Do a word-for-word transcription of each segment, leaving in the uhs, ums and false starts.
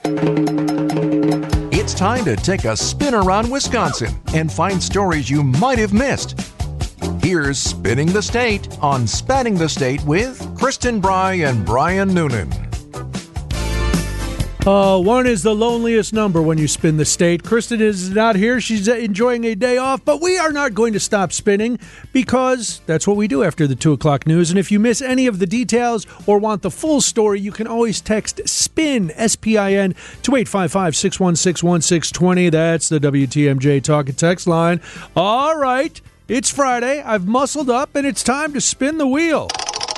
It's time to take a spin around Wisconsin and find stories you might have missed. Here's Spinning the State on Spanning the State with Kristen Bry and Brian Noonan. Uh, one is the loneliest number when you spin the state. Kristen is not here. She's enjoying a day off, but we are not going to stop spinning because that's what we do after the two o'clock news. And if you miss any of the details or want the full story, you can always text SPIN, S P I N, to eight five five, six one six, one six two zero. That's the W T M J Talk and Text line. All right, it's Friday. I've muscled up, and it's time to spin the wheel.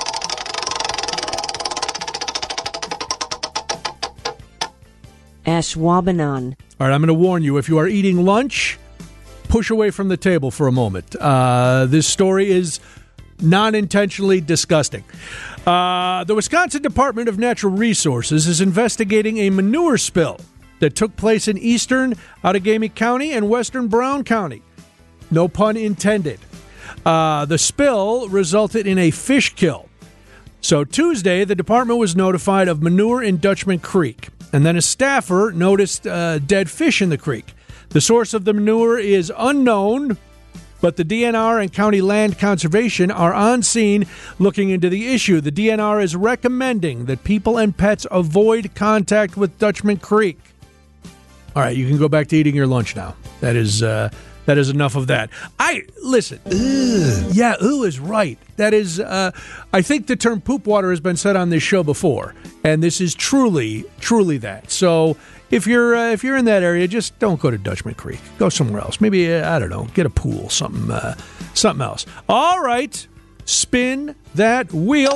Ashwaubenon. All right, I'm going to warn you, if you are eating lunch, push away from the table for a moment. Uh, this story is non-intentionally disgusting. Uh, the Wisconsin Department of Natural Resources is investigating a manure spill that took place in eastern Outagamie County and western Brown County. No pun intended. Uh, the spill resulted in a fish kill. So Tuesday, the department was notified of manure in Dutchman Creek. And then a staffer noticed uh, dead fish in the creek. The source of the manure is unknown, but the D N R and County Land Conservation are on scene looking into the issue. The D N R is recommending that people and pets avoid contact with Dutchman Creek. All right, you can go back to eating your lunch now. That is uh, that is enough of that. I listen. Ugh, yeah, ooh is right. That is. Uh, I think the term poop water has been said on this show before, and this is truly, truly that. So if you're uh, if you're in that area, just don't go to Dutchman Creek. Go somewhere else. Maybe uh, I don't know. Get a pool. Something. Uh, something else. All right. Spin that wheel.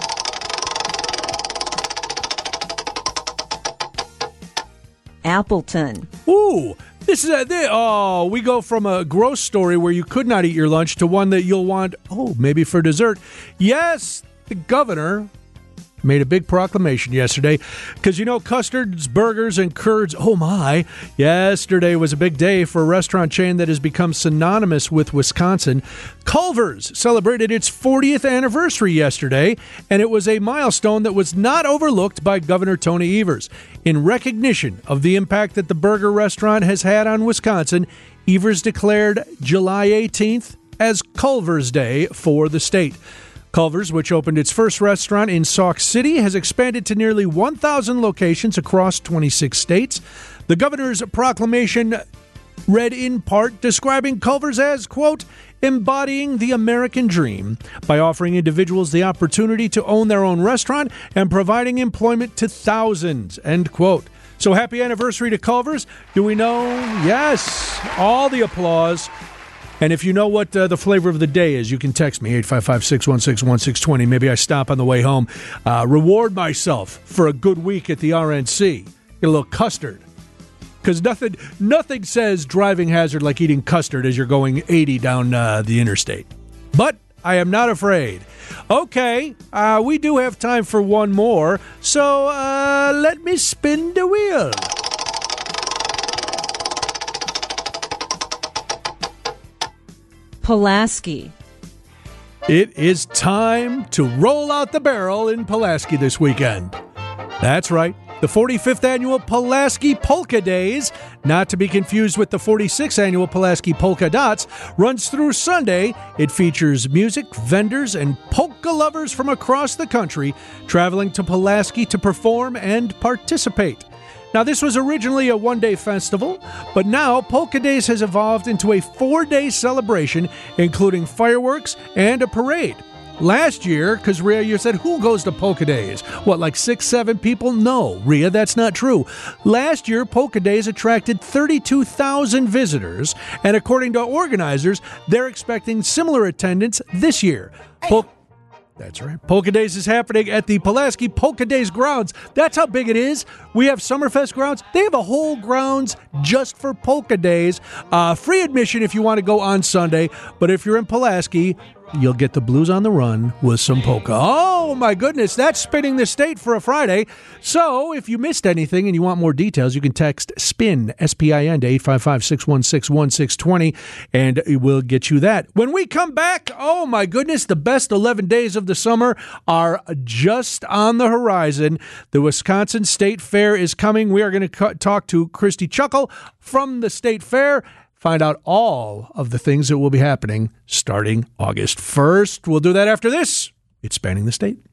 Appleton. Ooh. This is a, they, oh, we go from a gross story where you could not eat your lunch to one that you'll want, oh, maybe for dessert. Yes, the governor made a big proclamation yesterday because, you know, custards, burgers, and curds, oh my, yesterday was a big day for a restaurant chain that has become synonymous with Wisconsin. Culver's celebrated its fortieth anniversary yesterday, and it was a milestone that was not overlooked by Governor Tony Evers. In recognition of the impact that the burger restaurant has had on Wisconsin, Evers declared July eighteenth as Culver's Day for the state. Culver's, which opened its first restaurant in Sauk City, has expanded to nearly one thousand locations across twenty-six states. The governor's proclamation read in part describing Culver's as, quote, embodying the American dream by offering individuals the opportunity to own their own restaurant and providing employment to thousands, end quote. So happy anniversary to Culver's. Do we know? Yes. All the applause. And if you know what uh, the flavor of the day is, you can text me, eight five five, six one six, one six two zero. Maybe I stop on the way home. Uh, reward myself for a good week at the R N C. Get a little custard. Because nothing, nothing says driving hazard like eating custard as you're going eighty down uh, the interstate. But I am not afraid. Okay, uh, we do have time for one more. So uh, let me spin the wheel. Pulaski. It is time to roll out the barrel in Pulaski this weekend. That's right, the forty-fifth annual Pulaski Polka Days, not to be confused with the forty-sixth annual Pulaski Polka Dots, runs through Sunday. It features music, vendors, and polka lovers from across the country traveling to Pulaski to perform and participate. Now, this was originally a one-day festival, but now Polka Days has evolved into a four-day celebration, including fireworks and a parade. Last year, because Rhea, you said, who goes to Polka Days? What, like six, seven people? No, Rhea, that's not true. Last year, Polka Days attracted thirty-two thousand visitors, and according to organizers, they're expecting similar attendance this year. Pol- That's right. Polka Days is happening at the Pulaski Polka Days grounds. That's how big it is. We have Summerfest grounds. They have a whole grounds just for Polka Days. Uh, free admission if you want to go on Sunday. But if you're in Pulaski, you'll get the blues on the run with some polka. Oh, my goodness, that's Spinning the State for a Friday. So if you missed anything and you want more details, you can text SPIN, S P I N, to eight five five, six one six, one six two zero, and we'll get you that. When we come back, oh, my goodness, the best eleven days of the summer are just on the horizon. The Wisconsin State Fair is coming. We are going to talk to Christy Chuckle from the State Fair. Find out all of the things that will be happening starting August first. We'll do that after this. It's Spanning the State.